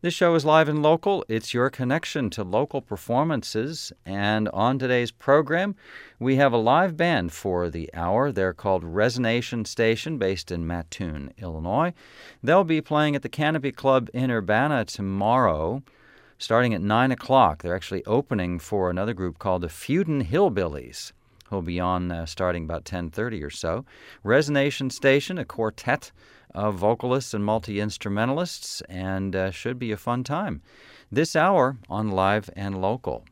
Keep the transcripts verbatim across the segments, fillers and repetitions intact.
This show is live and local. It's your connection to local performances. And on today's program, we have a live band for the hour. They're called Resonation Station, based in Mattoon, Illinois. They'll be playing at the Canopy Club in Urbana tomorrow, starting at nine o'clock. They're actually opening for another group called the Feudin Hillbillies, who'll be on uh, starting about ten thirty or so. Resonation Station, a quartet of vocalists and multi-instrumentalists, and uh, should be a fun time. This hour on Live and Local.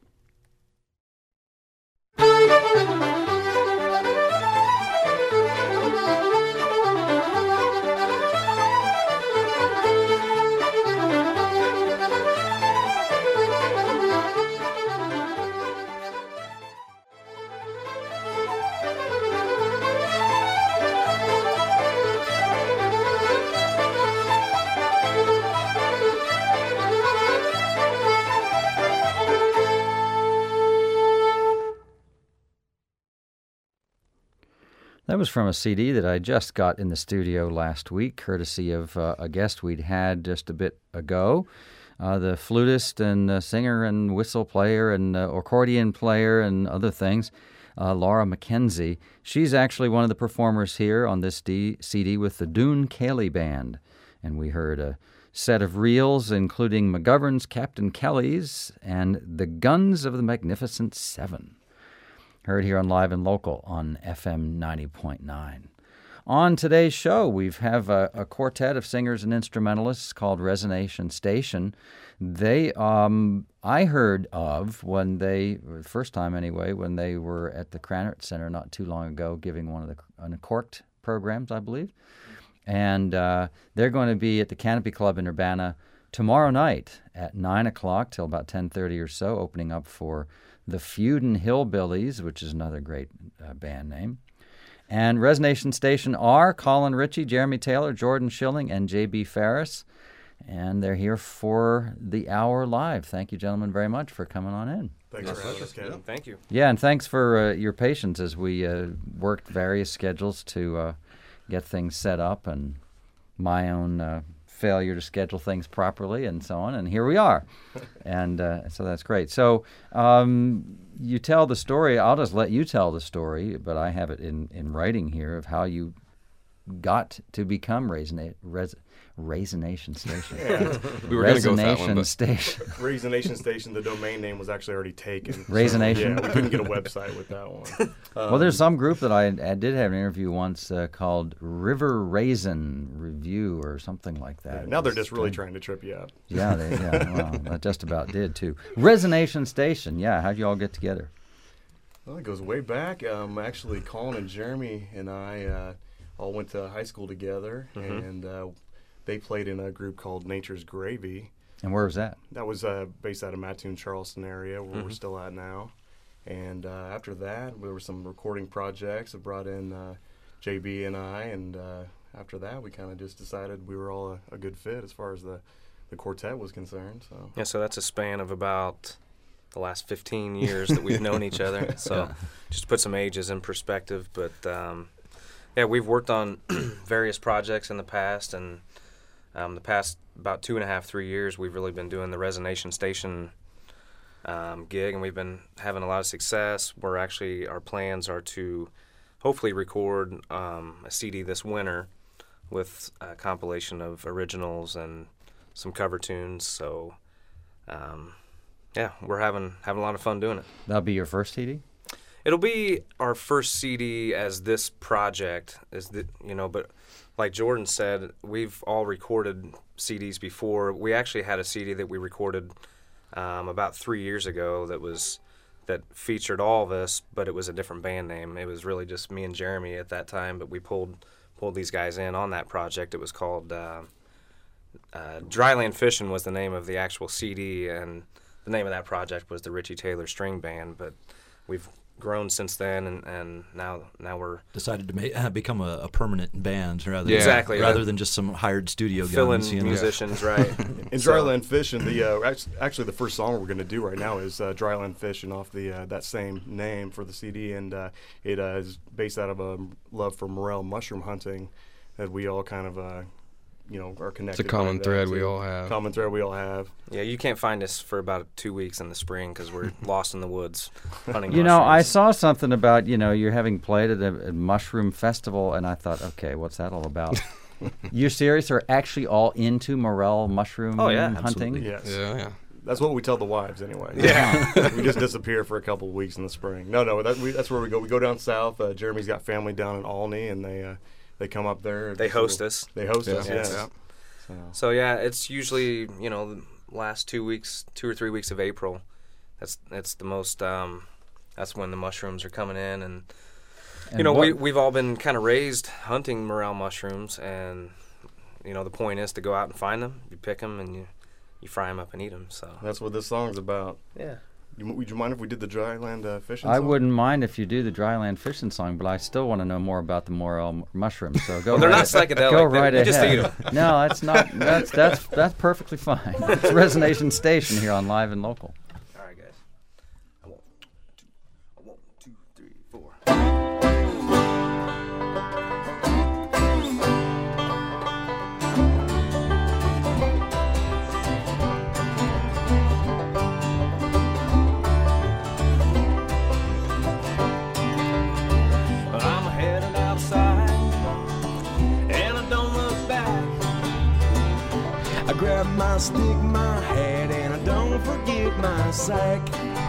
That was from a C D that I just got in the studio last week, courtesy of uh, a guest we'd had just a bit ago. Uh, the flutist and uh, singer and whistle player and uh, accordion player and other things, uh, Laura McKenzie. She's actually one of the performers here on this D- C D with the Doon Cayley Band. And we heard a set of reels, including McGovern's Captain Kelly's and the Guns of the Magnificent Seven. Heard here on Live and Local on F M ninety point nine. On today's show, we have a, a quartet of singers and instrumentalists called Resonation Station. They, um, I heard of when they, the first time anyway, when they were at the Krannert Center not too long ago, giving one of the Uncorked programs, I believe. And uh, they're going to be at the Canopy Club in Urbana tomorrow night at nine o'clock till about ten thirty or so, opening up for the Feudin Hillbillies, which is another great uh, band name. And Resonation Station are Colin Ritchie, Jeremy Taylor, Jordan Schilling, and J B Ferris. And they're here for the hour live. Thank you, gentlemen, very much for coming on in. Thanks for having us, Ken. Yeah, thank you. Yeah, and thanks for uh, your patience as we uh, worked various schedules to uh, get things set up, and my own uh, failure to schedule things properly and so on, and here we are. And uh, so that's great. So um, you tell the story. I'll just let you tell the story, but I have it in, in writing here of how you got to become Raisina- Res- Raisination Station. Yeah. We were going to go with that Raisination one, but Station. Raisination Station, the domain name was actually already taken. Raisination? So, yeah, we couldn't get a website with that one. Um, Well, there's some group that I, I did have an interview once uh, called River Raisin Review or something like that. yeah, now they're It was just really strange. trying to trip you up. Yeah, they, yeah, well, that just about did too. Resonation Station, yeah. How'd you all get together? Well, it goes way back. Um, actually, Colin and Jeremy and I uh, all went to high school together, Mhm. and uh, they played in a group called Nature's Gravy. And where was that? That was uh, based out of Mattoon, Charleston area, where we're Mhm. still at now. And uh, after that, there were some recording projects that brought in uh, J B and I, and uh, after that, we kind of just decided we were all a, a good fit as far as the, the quartet was concerned. So yeah, so that's a span of about the last fifteen years that we've known each other. So Yeah. just to put some ages in perspective, but um, yeah, we've worked on various projects in the past, and um, the past about two and a half, three years, we've really been doing the Resonation Station um, gig, and we've been having a lot of success. We're actually, our plans are to hopefully record um, a C D this winter with a compilation of originals and some cover tunes. So, um, yeah, we're having having a lot of fun doing it. That'll be your first C D? It'll be our first C D as this project, is the, you know, but like Jordan said, we've all recorded C Ds before. We actually had a C D that we recorded um, about three years ago that was that featured all of us, but it was a different band name. It was really just me and Jeremy at that time, but we pulled pulled these guys in on that project. It was called uh, uh, Dryland Fishin' was the name of the actual C D, and the name of that project was the Ritchie Taylor String Band. But we've grown since then, and, and now now we're decided to make, uh, become a, a permanent band rather Yeah. than, Exactly, rather yeah. than just some hired studio fill-in guns. You know? musicians, right? in So- Dryland Fishin', the uh, act- actually the first song we're going to do right now is uh, Dryland Fishin' off the uh, that same name for the C D, and uh, it uh, is based out of a love for morel mushroom hunting that we all kind of uh, you know are connected. It's a common by that, thread too. we all have. Common thread we all have. Yeah, you can't find us for about two weeks in the spring because we're lost in the woods hunting You know, I mushrooms. saw something about, you know, you're having played at a, a mushroom festival, and I thought, okay, what's that all about? You serious? Are actually all into morel mushroom Oh, yeah, hunting? absolutely. Yes. Yeah, yeah. That's what we tell the wives anyway. Yeah. We just disappear for a couple of weeks in the spring. No, no, that, we, that's where we go. We go down south. Uh, Jeremy's got family down in Olney, and they uh, they come up there. They So host us. They host Yeah. us, Yes. yes. Yeah. So, So yeah, it's usually you know the last two weeks, two or three weeks of April. That's that's the most. Um, that's when the mushrooms are coming in, and, And you know what- we we've all been kind of raised hunting morel mushrooms, and you know the point is to go out and find them. You pick them and you you fry them up and eat them. So that's what this song's about. yeah. You, would you mind if we did the dryland uh, fishing I song? wouldn't mind if you do the dryland fishing song, but I still want to know more about the morel m- mushrooms. So go. Well, they're right not psychedelic. Go They're- right you ahead. just eat 'em. No, that's not. That's that's that's perfectly fine. It's Resonation Station here on Live and Local. All right, guys. I want two, I want two, three, four. I'm headed outside, and I don't look back. I grab my stick, my hat, and I don't forget my sack.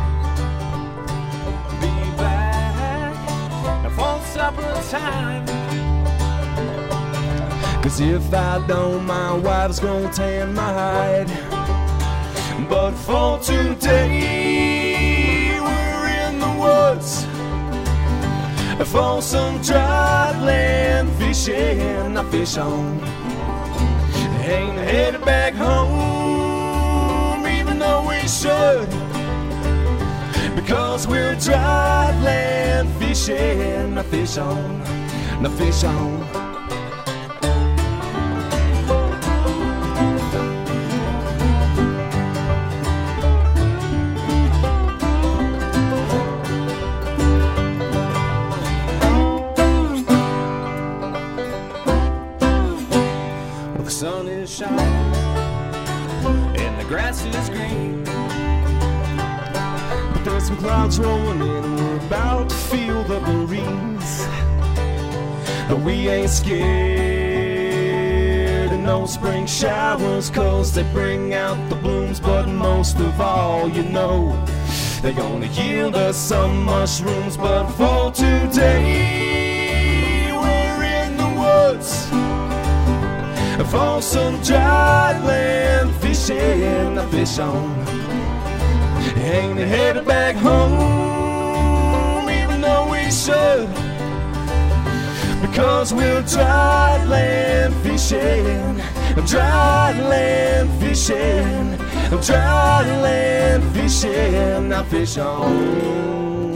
Be back for supper time. Cause if I don't, my wife's gonna tan my hide. But for today, we're in the woods for some dry land fishing. I fish on, ain't headed back home, even though we should, because we're dry land fishing. I fish on, I fish on. The sun is shining and the grass is green, but there's some clouds rolling in and we're about to feel the breeze. But we ain't scared of no spring showers, cause they bring out the blooms. But most of all, you know, they're gonna yield us some mushrooms. But for today, we're in the woods for some dry land fishing. I fish on, ain't headed back home, even though we should, because we're dry land fishing, dry land fishing, dry land fishing. I fish on.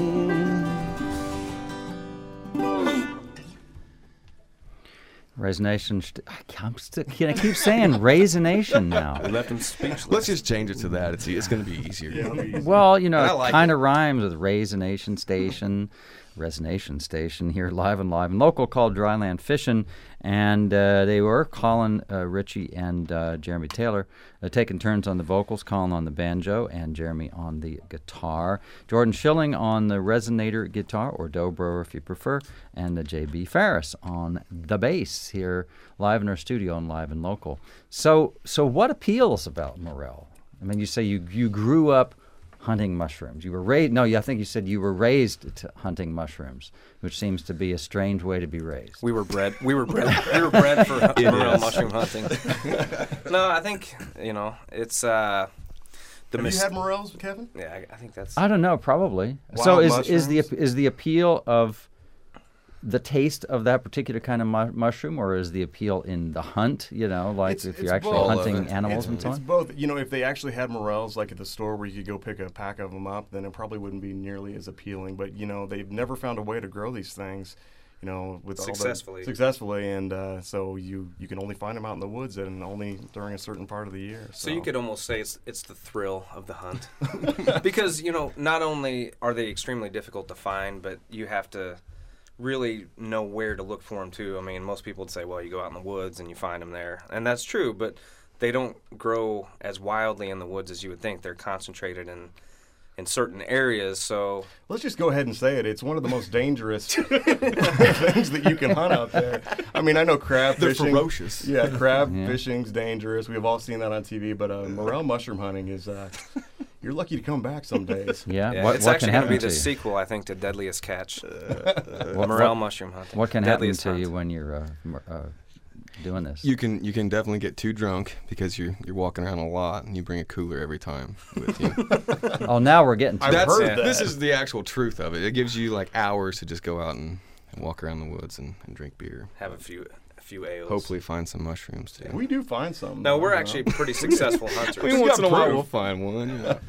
Resonation. St- I can't- I'm still, can I keep saying Raisination now? We left him speechless. Let's just change it to that. It's it's going to be easier. Well, you know, I it like kind of rhymes with Raisination Station, Resonation Station here, live and live and local, called Dryland Fishin', and uh, they were Colin uh, Ritchie and uh, Jeremy Taylor uh, taking turns on the vocals, Colin on the banjo and Jeremy on the guitar, Jordan Schilling on the resonator guitar, or dobro if you prefer, and the J B Farris on the bass here, live in our studio and live and local. So, so what appeals about morel? I mean, you say you you grew up hunting mushrooms. You were raised. No, I think you said you were raised to hunting mushrooms, which seems to be a strange way to be raised. We were bred. We were bred. we were bred for hu- morel is. mushroom hunting. No, I think you know it's uh, the Have mis- you had morels, Kevin? Yeah, I, I think that's. I don't know. Probably. Wild so is is the mushrooms? is the appeal of the taste of that particular kind of mu- mushroom, or is the appeal in the hunt? You know, like It's- if it's you're actually both. hunting It's- animals it's, and so it's on. both. You know, if they actually had morels, like at the store where you could go pick a pack of them up, then it probably wouldn't be nearly as appealing. But you know, they've never found a way to grow these things, you know, with Successfully. all the, successfully, and uh, so you you can only find them out in the woods and only during a certain part of the year. So you could almost say it's it's the thrill of the hunt, because you know not only are they extremely difficult to find, but you have to really know where to look for them too. I mean, most people would say, well, you go out in the woods and you find them there, and that's true, but they don't grow as wildly in the woods as you would think. They're concentrated in in certain areas, so... Let's just go ahead and say it. It's one of the most dangerous things that you can hunt out there. I mean, I know crab They're fishing. ferocious. Yeah, crab Yeah. fishing's dangerous. We've all seen that on T V, but uh, morel mushroom hunting is... Uh, you're lucky to come back some days. Yeah. Yeah, what it's what actually can going to happen be to the you? sequel, I think, to Deadliest Catch. What- Morel what- mushroom hunting. What can happen Deadliest to hunt. you when you're uh, m- uh, doing this? You can you can definitely get too drunk because you're you're walking around a lot and you bring a cooler every time with you. Oh, now we're getting to I've it. That's heard that. this is the actual truth of it. It gives you like hours to just go out and, and walk around the woods and, and drink beer. Have a few a few ales. Hopefully find some mushrooms too. We do find some. No, though, we're you know. actually pretty successful hunters. I mean, once in a while proof. we'll find one. You know.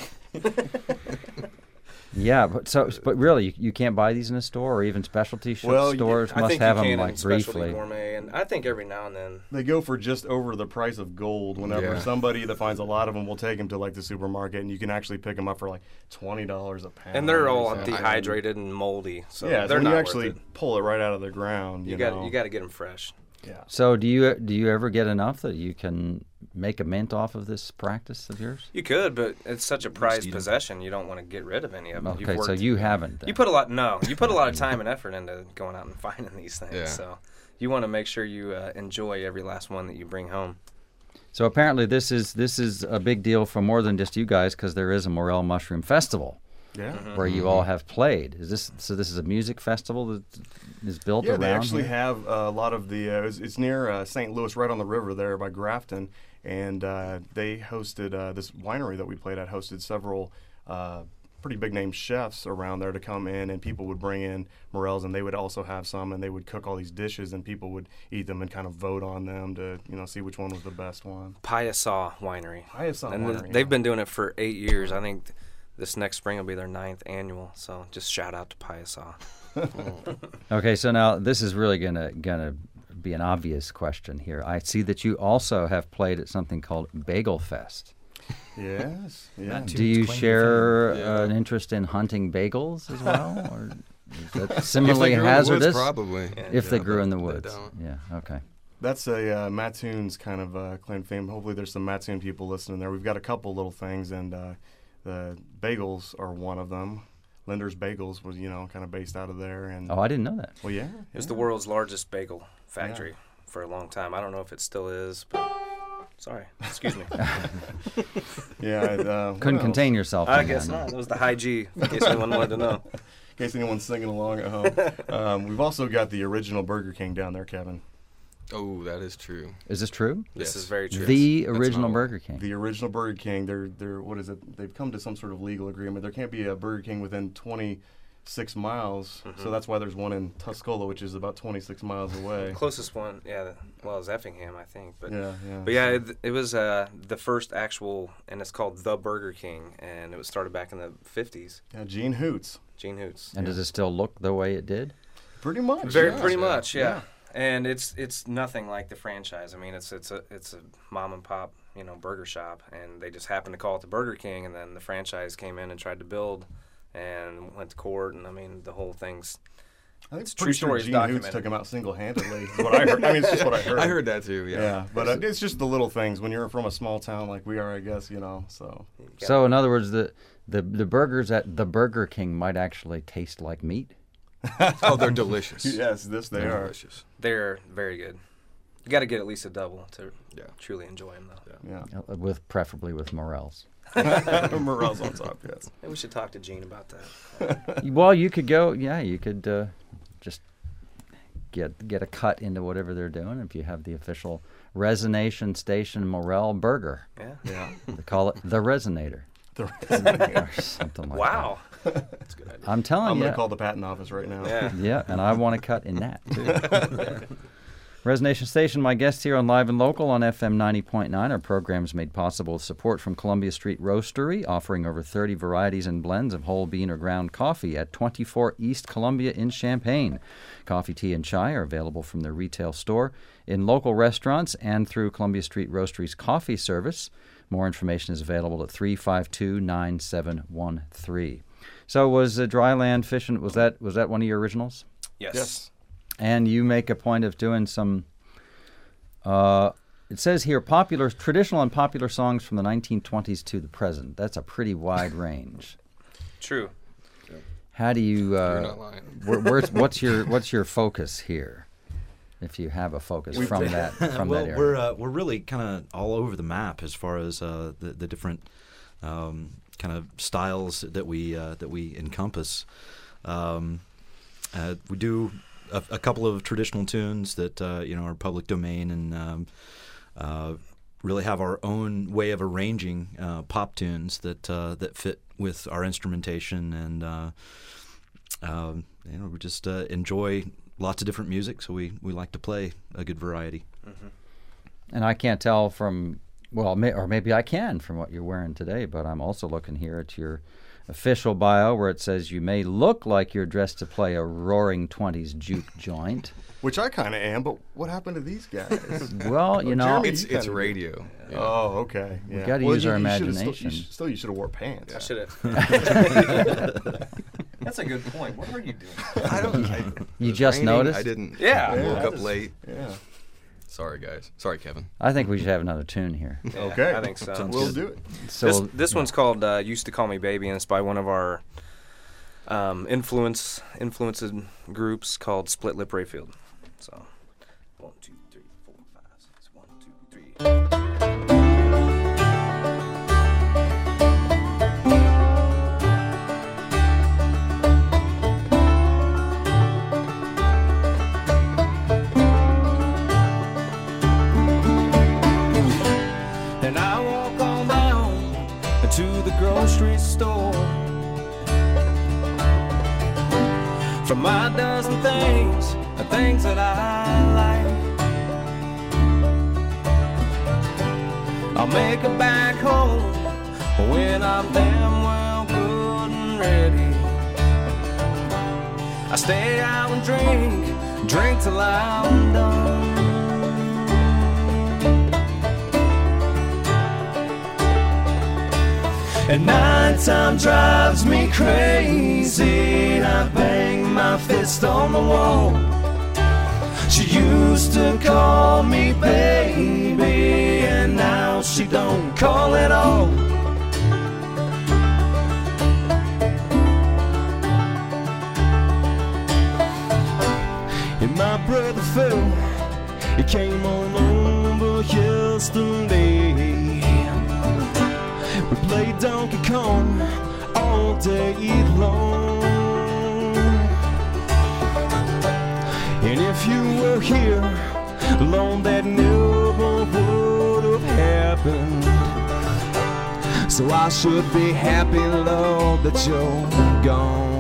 Yeah, but so but really, you, you can't buy these in a store, or even specialty sh- Well, you- stores I must think have you them can like in specialty briefly. gourmet, and I think every now and then. They go for just over the price of gold. Whenever Yeah. somebody that finds a lot of them will take them to like the supermarket, and you can actually pick them up for like twenty dollars a pound. And they're all So, dehydrated and moldy, so Yeah, so they're when not you worth actually it. pull it right out of the ground, you, You got know. you got to get them fresh. Yeah. So do you do you ever get enough that you can make a mint off of this practice of yours? You could, but it's such a prized eat 'em. possession. You don't want to get rid of any of them. You've Okay, so worked- you haven't. Then. You put a lot. No, you put a lot of time and effort into going out and finding these things. Yeah. So you want to make sure you uh, enjoy every last one that you bring home. So apparently this is this is a big deal for more than just you guys, because there is a Morel Mushroom Festival Yeah. where you all have played. Is this so? This is a music festival that is built Yeah, around. they actually here? have uh, a lot of the. Uh, it's, it's near uh, Saint Louis, right on the river there by Grafton, and uh, they hosted uh, this winery that we played at. Hosted several uh, pretty big name chefs around there to come in, and people would bring in morels, and they would also have some, and they would cook all these dishes, and people would eat them and kind of vote on them to you know see which one was the best one. Piasaw Winery. Piasaw and Winery, they've yeah. been doing it for eight years. I think th- this next spring will be their ninth annual. So just shout out to Piasaw. Okay, so now this is really gonna gonna be an obvious question here. I see that you also have played at something called Bagel Fest. Yes. Yeah. Not too Do you claim to share fame. uh, Yeah. an interest in hunting bagels as well, or is that If they similarly grew in the woods, hazardous? probably. If they Yeah, grew but in the they woods, don't. yeah. Okay. That's a uh, Mattoon's kind of uh, claim to fame. Hopefully, there's some Mattoon people listening there. We've got a couple little things, and uh, the bagels are one of them. Linder's Bagels was, you know, kind of based out of there, and Oh, I didn't know that. well, yeah, It was yeah. the world's largest bagel factory for a long time. I don't know if it still is, but sorry, excuse me. yeah. Uh, what Couldn't else? contain yourself. I in guess that, no. not. It was the high G, in case anyone wanted to know. In case anyone's singing along at home, um, we've also got the original Burger King down there, Kevin. Oh, that is true. Is this true? This Yes. is very true. The That's original my- Burger King. The original Burger King. They're they're what is it? They've come to some sort of legal agreement. There can't be a Burger King within twenty-six miles, Mm-hmm. so that's why there's one in Tuscola, which is about twenty-six miles away. Closest one, yeah, well, is Effingham, I think. But Yeah, yeah. But yeah, it, it was uh, the first actual, and it's called The Burger King, and it was started back in the fifties. Yeah, Gene Hoots. Gene Hoots. And does it still look the way it did? Pretty much. Very, yeah. pretty yeah. much, yeah. Yeah. And it's it's nothing like the franchise. I mean, it's it's a it's a mom and pop, you know, burger shop, and they just happened to call it the Burger King, and then the franchise came in and tried to build, and went to court, and I mean, the whole thing's. I think It's pretty true sure stories Gene Hoots documented. took him out single-handedly. Is what I heard. I mean, it's just what I heard. I heard that too. Yeah. Yeah, but uh, it's just the little things when you're from a small town like we are, I guess. You know, so Yeah. So, in other words, the, the the burgers at the Burger King might actually taste like meat. Oh, they're delicious. yes, this they They're are. delicious. They're very good. You got to get at least a double to Yeah. truly enjoy them, though. Yeah, uh, With preferably with morels. morels on top. Yes. Maybe we should talk to Gene about that. Well, you could go. Yeah, you could uh, just get get a cut into whatever they're doing if you have the official Resonation Station Morel Burger. Yeah. Yeah. They call it the Resonator The or something like Wow. that. That's a good idea. I'm telling I'm you. gonna call the patent office right now. Yeah. Yeah, and I want to cut in that too. Resonation Station, my guests here on Live and Local on F M ninety point nine. Our program is made possible with support from Columbia Street Roastery, offering over thirty varieties and blends of whole bean or ground coffee at twenty-four East Columbia in Champaign. Coffee, tea, and chai are available from their retail store, in local restaurants, and through Columbia Street Roastery's coffee service. More information is available at three five two, nine seven one three. So was uh, Dryland Fishing, was that was that one of your originals? Yes. Yes. And you make a point of doing some, uh, it says here, popular, traditional and popular songs from the nineteen twenties to the present. That's a pretty wide range. True. How do you, uh, You're not lying. where, where's, what's your what's your focus here, if you have a focus from that from well, that area? we're uh, we're really kind of all over the map as far as uh, the the different um, kind of styles that we uh, that we encompass. Um, uh, we do a, a couple of traditional tunes that uh, you know are public domain and um, uh, really have our own way of arranging uh, pop tunes that uh, that fit with our instrumentation, and uh, uh, you know we just uh, enjoy lots of different music, so we, we like to play a good variety. Mm-hmm. And I can't tell from, well, may, or maybe I can from what you're wearing today, but I'm also looking here at your official bio where it says you may look like you're dressed to play a roaring twenties juke joint. Which I kind of am, but what happened to these guys? Well, you know, Jeremy, It's you it's kinda- radio. Yeah. Oh, okay. We Yeah. gotta Well, use you- our you should've still- imagination. you sh- Still, you should have wore pants. I should have. That's a good point. What were you doing? I don't. I, You it was just raining. noticed? I didn't. Yeah. I woke Yeah. up late. Yeah. Sorry, guys. Sorry, Kevin. I think we should have another tune here. Yeah, Okay. I think so. Sounds We'll good. do it. So this this one's called uh, "Used to Call Me Baby," and it's by one of our um, influence influenced groups called Split Lip Rayfield. So, one, two, three, four, five, six. One, two, three. And I walk on down to the grocery store. For my dozen things, the things that I like, I'll make it back home when I'm damn well good and ready. I stay out and drink, drink till I'm done. And nighttime drives me crazy. I bang my fist on the wall. She used to call me baby, and now she don't call at all. And my brother Phil, he came on over yesterday. We played Donkey Kong all day long. And if you were here, Lord, that never would have happened. So I should be happy, Lord, that you're gone.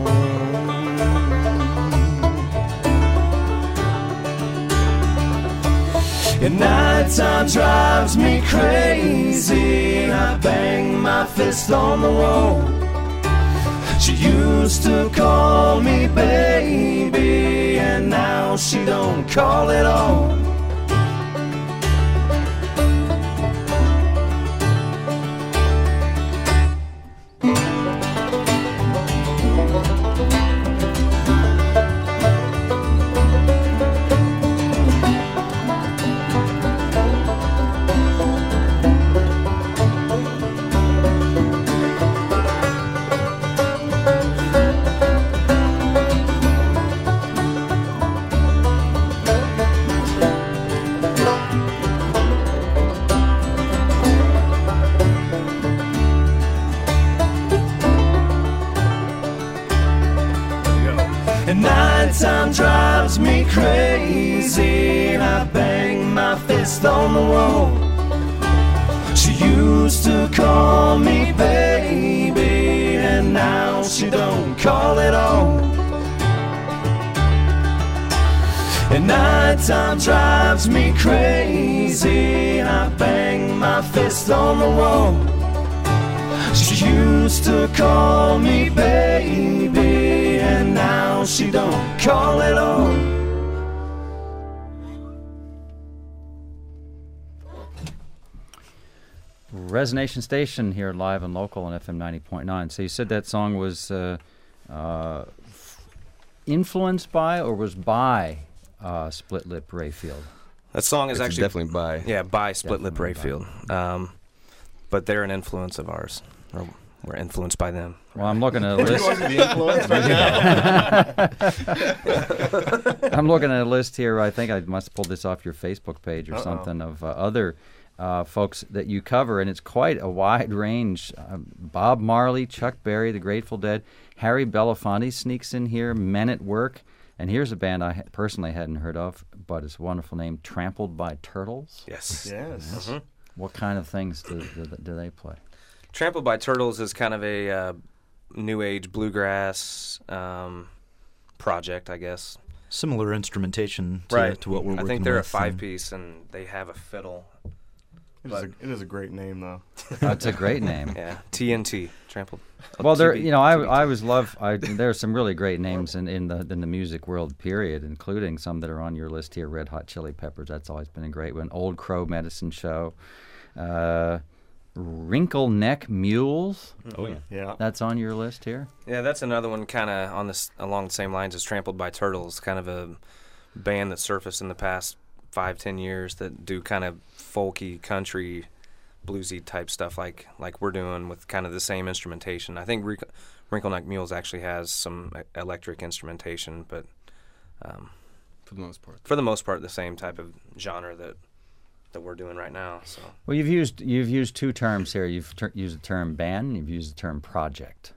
And nighttime drives me crazy. I bang my fist on the wall. She used to call me baby, and now she don't call at all. And nighttime drives me crazy. I bang my fist on the wall. She used to call me baby, and now she don't call at all. And nighttime drives me crazy. I bang my fist on the wall. She used to call me baby, and now she don't call at all. Resonation Station here live and local on F M ninety point nine. So you said that song was uh, uh, influenced by or was by uh, Split Lip Rayfield? That song is It's actually definitely by. yeah by Split Lip Definitely by. Rayfield, um, but they're an influence of ours. Or we're influenced by them. Well, I'm looking at a list. The influence right now. I'm looking at a list here. I think I must have pulled this off your Facebook page or Uh-oh. something of uh, other uh, folks that you cover, and it's quite a wide range. Uh, Bob Marley, Chuck Berry, The Grateful Dead, Harry Belafonte sneaks in here, Men at Work, and here's a band I ha- personally hadn't heard of, but it's a wonderful name, Trampled by Turtles. Yes. Yes. Mhm. What kind of things do, do, do they play? Trampled by Turtles is kind of a uh, new age bluegrass um, project, I guess. Similar instrumentation to, to what we're I working think they're a with, five and- piece and they have a fiddle. It is, a, it is a great name, though. That's a great name. Yeah, T N T, Trampled. Oh, Well, there, T B you know, I, T B T. I always love. I, there's some really great names in, in the in the music world. Period, including some that are on your list here. Red Hot Chili Peppers. That's always been a great one. Old Crow Medicine Show. Uh, Wrinkle Neck Mules. Oh yeah. Yeah. That's on your list here. Yeah, that's another one kind of on this along the same lines as Trampled by Turtles. Kind of a band that surfaced in the past five, ten years that do kind of folky, country, bluesy type stuff like like we're doing with kind of the same instrumentation. I think Wrinkle, Wrinkle Neck Mules actually has some e- electric instrumentation, but um, For the most part. for the most part, the same type of genre that that we're doing right now. So Well, you've used you've used two terms here. You've ter- used the term band. And you've used the term project.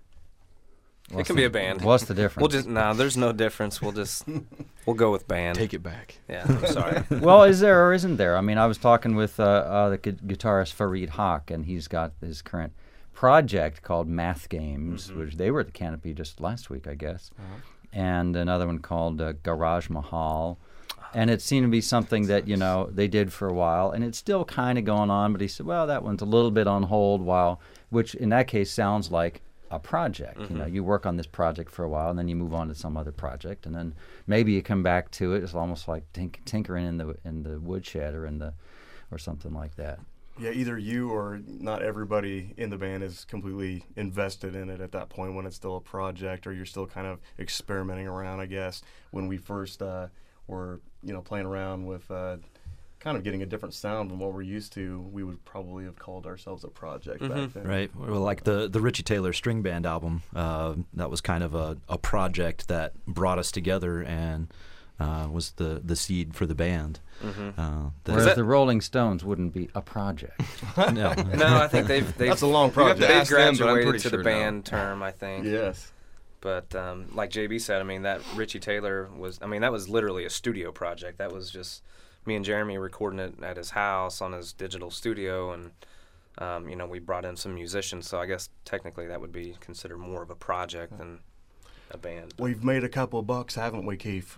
it What's can the- be a band. What's the difference? We'll just no, there's no difference. We'll just we'll go with band. Take it back. Yeah, I'm sorry. Well, is there or isn't there? I mean, I was talking with uh, uh, the gu- guitarist Fareed Haq, and he's got his current project called Math Games, Mm-hmm. which they were at the Canopy just last week, I guess, and another one called uh, Garage Mahal. And it seemed to be something that, you know, they did for a while, and it's still kind of going on, but he said, well, that one's a little bit on hold while, which in that case sounds like a project. You know, you work on this project for a while, and then you move on to some other project, and then maybe you come back to it. It's almost like tink- tinkering in the in the woodshed or in the or something like that. Yeah, either you or not everybody in the band is completely invested in it at that point when it's still a project, or you're still kind of experimenting around, I guess. When we first uh, were, you know, playing around with uh, kind of getting a different sound from what we're used to, we would probably have called ourselves a project back then. Right. Well, like the the Richie Taylor String Band album, uh, that was kind of a, a project that brought us together and uh, was the, the seed for the band. Uh, the- Whereas that- the Rolling Stones wouldn't be a project. no. No, I think they've they've That's a long You have to project. they've ask them, but I'm graduated pretty to sure the no. band term, I think. Yes. But um, like J B said, I mean that Richie Taylor was. I mean that was literally a studio project. That was just me and Jeremy recording it at his house on his digital studio, and um, you know we brought in some musicians. So I guess technically that would be considered more of a project than a band. We've made a couple of bucks, haven't we, Keith?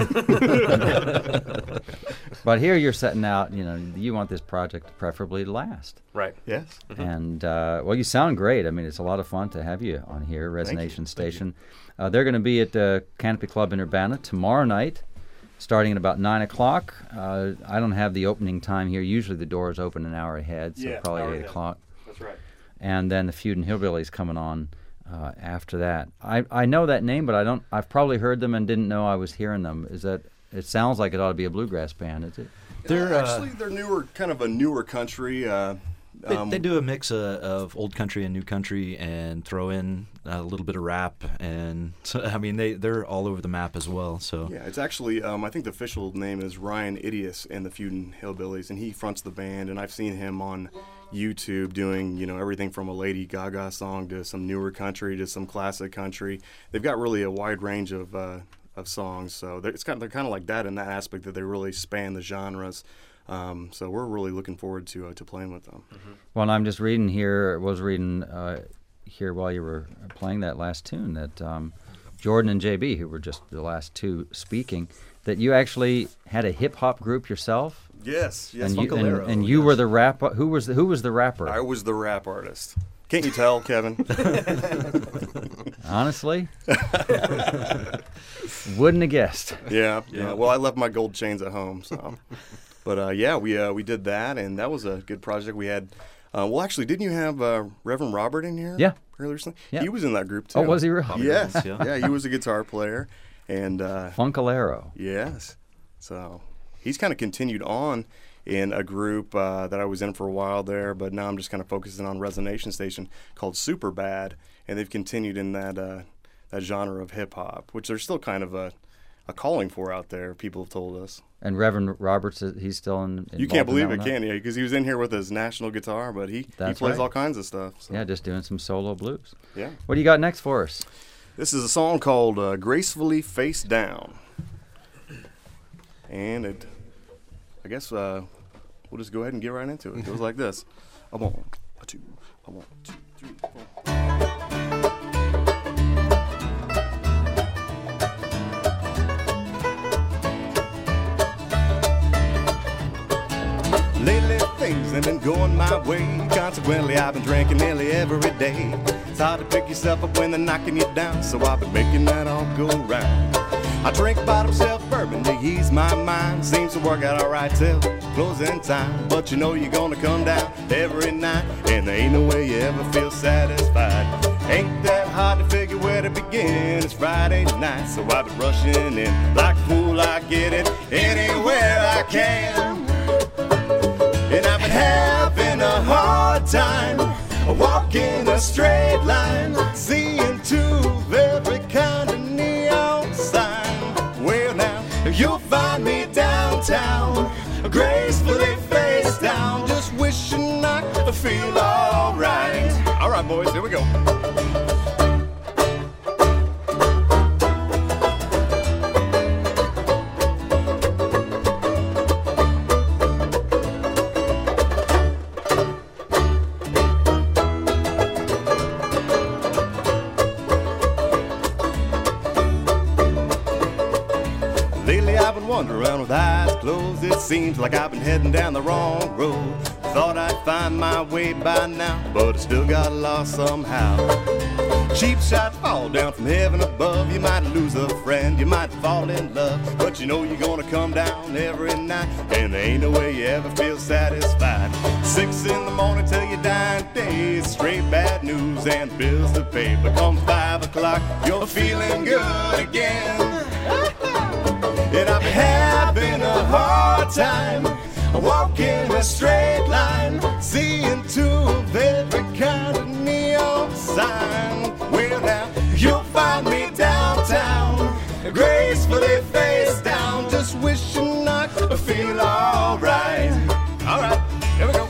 But here you're setting out, you know, you want this project preferably to last. Right. Yes. And, uh, well, you sound great. I mean, it's a lot of fun to have you on here, Resonation Station. Uh, they're going to be at the Canopy Club in Urbana tomorrow night, starting at about nine o'clock. Uh, I don't have the opening time here. Usually the doors open an hour ahead, so Yeah, probably hour eight ahead. o'clock. That's right. And then the Feud and Hillbillies coming on uh, after that. I, I know that name, but I don't. I've probably heard them and didn't know I was hearing them. Is that? It sounds like it ought to be a bluegrass band, is it? They're, Uh, uh, actually, they're newer, kind of a newer country. Uh, They, um, they do a mix uh, of old country and new country, and throw in a little bit of rap, and so, I mean they they're all over the map as well. So Yeah, it's actually, um, I think the official name is Ryan Idius and the Feudin' Hillbillies, and he fronts the band, and I've seen him on YouTube doing, you know, everything from a Lady Gaga song to some newer country to some classic country. They've got really a wide range of uh, of songs, so they're, it's kind of, they're kind of like that in that aspect that they really span the genres. Um, so we're really looking forward to uh, to playing with them. Well, and I'm just reading here, was reading uh, here while you were playing that last tune that um, Jordan and J B, who were just the last two speaking, that you actually had a hip hop group yourself, Yes, yes, and you, and, Funkadero, and you yes. were the rap. Who was the, who was the rapper? I was the rap artist. Can't you tell, Kevin? Honestly, wouldn't have guessed. Yeah, yeah. Well, I left my gold chains at home, so. But uh, yeah, we uh, we did that, and that was a good project. We had, uh, well, actually, didn't you have uh, Reverend Robert in here? Yeah. Really recently. Yeah. He was in that group too. Oh, was he really? Yes. yeah. yeah. He was a guitar player, And uh, Funkilero. yes, so he's kind of continued on in a group uh, that I was in for a while there, but now I'm just kind of focusing on Resonation Station called Superbad, and they've continued in that uh, that genre of hip hop, which there's still kind of a, a calling for out there. People have told us. And Reverend Roberts, he's still in. You can't believe it, can you? Because he was in here with his national guitar, but he, he That's plays right. all kinds of stuff. So. Yeah, just doing some solo blues. Yeah. What do you got next for us? This is a song called uh, Gracefully Face Down. And it, I guess uh, we'll just go ahead and get right into it. It goes like this. A one, a two, a one, two, three, four. Lately things have been going my way. Consequently, I've been drinking nearly every day. It's hard to pick yourself up when they're knocking you down, so I've been making that all go round. I drink bottom shelf bourbon to ease my mind. Seems to work out alright till closing time. But you know you're gonna come down every night, and there ain't no way you ever feel satisfied. Ain't that hard to figure where to begin? It's Friday night, so I've been rushing in. Like a fool, I get it anywhere I can. And I've been having a hard time walking a straight line, seeing to every kind of neon sign. Well now, you'll find me downtown, gracefully face down, just wishing I could feel alright. Alright boys, here we go. Lately I've been wandering around with eyes closed. It seems like I've been heading down the wrong road. Thought I'd find my way by now, but I still got lost somehow. Cheap shots fall down from heaven above. You might lose a friend, you might fall in love, but you know you're gonna come down every night, and there ain't no way you ever feel satisfied. Six in the morning till you dine days, straight bad news and bills to pay. But come five o'clock, you're feeling good again. And I've been having a hard time walking a straight line, seeing two of every kind of neon sign. Well now, you'll find me downtown, gracefully face down, just wishing I could feel alright. Alright, here we go.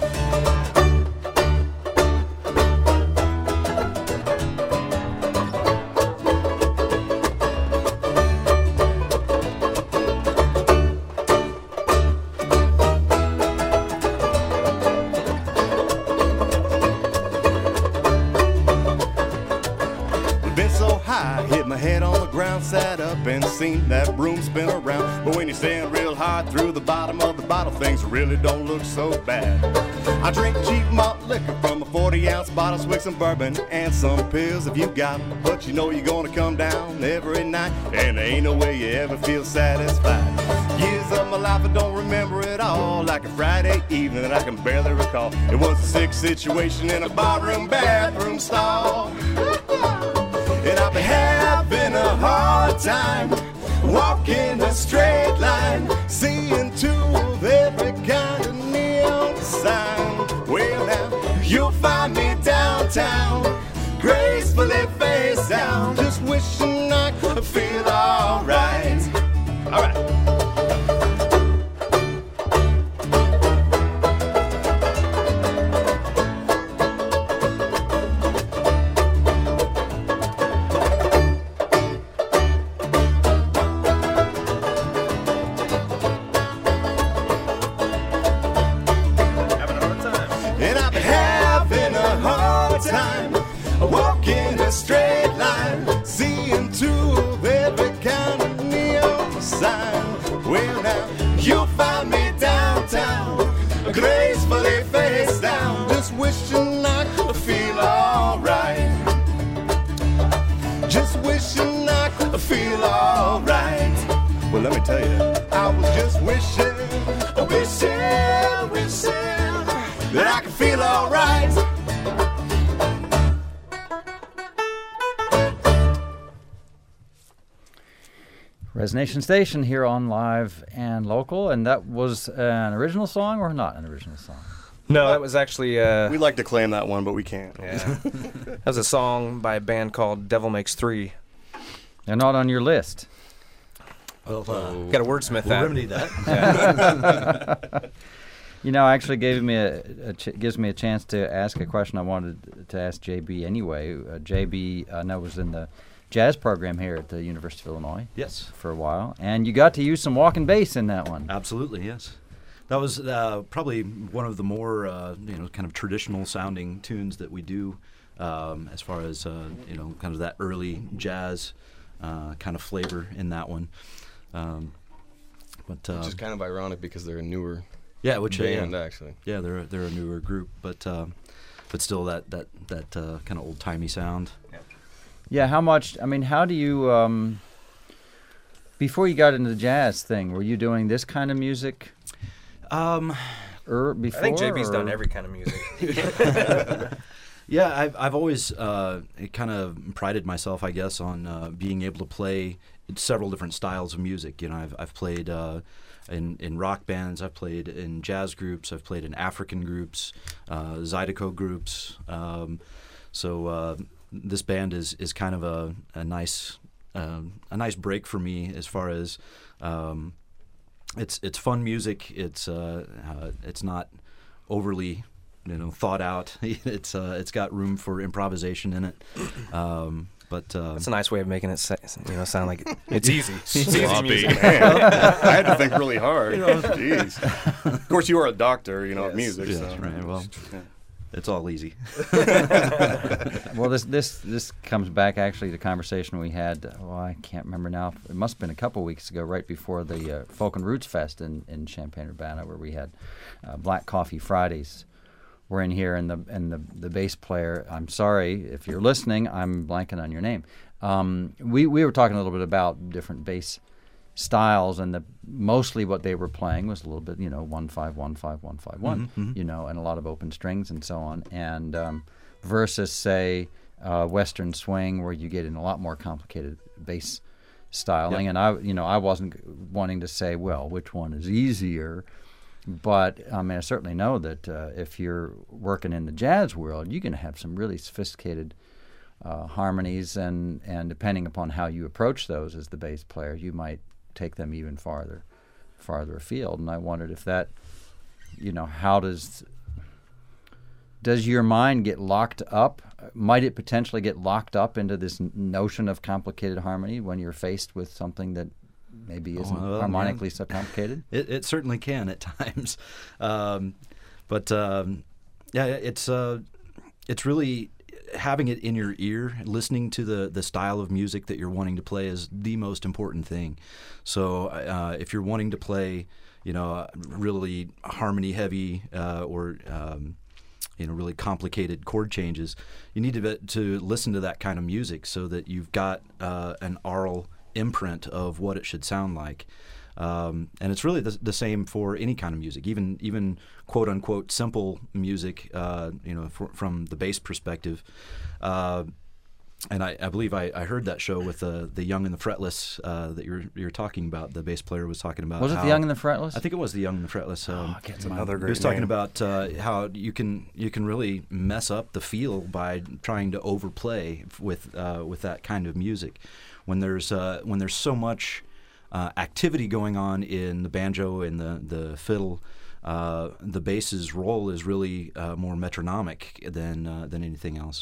Hit my head on the ground, sat up and seen that broom spin around. But when you stand real hard through the bottom of the bottle, things really don't look so bad. I drink cheap malt liquor from a forty ounce bottle, swig some bourbon and some pills if you got them. But you know you're gonna come down every night, and there ain't no way you ever feel satisfied. Years of my life I don't remember it all, like a Friday evening that I can barely recall. It was a sick situation in a barroom bathroom stall. And I've been having a hard time walking a straight line, seeing two of every kind of neon sign. Well now, you'll find me downtown, gracefully face down, just wishing I could feel alright. Alright. Time walking a straight line, seeing two of every kind of neon sign. Fez Nation Station here on Live and Local, and that was an original song or not an original song? No, that was actually. Uh, We'd like to claim that one, but we can't. yeah, that was a song by a band called Devil Makes Three. They're not on your list. Well, uh, Got to wordsmith we'll that. remedy that. You know, actually gave me a, a ch- gives me a chance to ask a question I wanted to ask J B anyway. Uh, J B, I know, was in the jazz program here at the University of Illinois Yes, for a while, and you got to use some walking bass in that one. absolutely. Yes, that was uh, probably one of the more uh, you know kind of traditional sounding tunes that we do, um, as far as uh, you know kind of that early jazz uh, kind of flavor in that one. Um, but uh, Which is kind of ironic because they're a newer yeah, which uh, band, yeah, actually. yeah, they're they're a newer group, but um, but still that that that uh, kind of old timey sound. Yeah, how much? I mean, how do you? Um, before you got into the jazz thing, were you doing this kind of music? Um, Or before? I think J B's or? done every kind of music. Yeah, I've I've always uh, kind of prided myself, I guess, on uh, being able to play several different styles of music. You know, I've I've played uh, in in rock bands, I've played in jazz groups, I've played in African groups, uh, Zydeco groups. Um, so uh, this band is is kind of a a nice um, a nice break for me as far as um, it's it's fun music. It's uh, uh, it's not overly you know thought out. It's uh, it's got room for improvisation in it. Um, but uh, That's a nice way of making it sa- you know sound like it's easy. It's easy Sloppy. music. Man, I had to think really hard. Jeez. Of course, you are a doctor, you know, of Yes. music. yes, so. right. Well, Yeah. it's all easy. Well, this this this comes back actually to the conversation we had. Well, I can't remember now. It must have been a couple weeks ago, right before the uh, Folk and Roots Fest in, in Champaign-Urbana, where we had uh, Black Coffee Fridays. We're in here, and the and the the bass player. I'm sorry if you're listening. I'm blanking on your name. Um, we we were talking a little bit about different bass styles, and the mostly what they were playing was a little bit, you know, one five one five one five one, Mhm, mhm. you know, and a lot of open strings and so on, and um, versus say uh, Western swing, where you get in a lot more complicated bass styling. Yep. And I, you know, I wasn't wanting to say, well, which one is easier. But I mean, I certainly know that uh, if you're working in the jazz world, you can have some really sophisticated uh, harmonies, and, and depending upon how you approach those as the bass player, you might take them even farther, farther afield. And I wondered if that, you know, how does does your mind get locked up? Might it potentially get locked up into this n- notion of complicated harmony when you're faced with something that maybe isn't well, harmonically yeah. so complicated? It, it certainly can at times, um, but um, yeah, it's uh, it's really having it in your ear, listening to the the style of music that you're wanting to play is the most important thing. So uh, if you're wanting to play, you know, really harmony heavy uh, or um, you know really complicated chord changes, you need to be, to listen to that kind of music so that you've got uh, an aural imprint of what it should sound like. Um, and it's really the, the same for any kind of music, even even quote unquote simple music. Uh, you know, for, from the bass perspective. Uh, and I, I believe I, I heard that show with the the Young and the Fretless uh, that you're you're talking about. The bass player was talking about. Was it how, the Young and the Fretless? I think it was the Young and the Fretless. Um, Oh, It's another he great was talking name. about uh, how you can you can really mess up the feel by trying to overplay with uh, with that kind of music. When there's uh, when there's so much uh, activity going on in the banjo and the the fiddle, uh, the bass's role is really uh, more metronomic than uh, than anything else.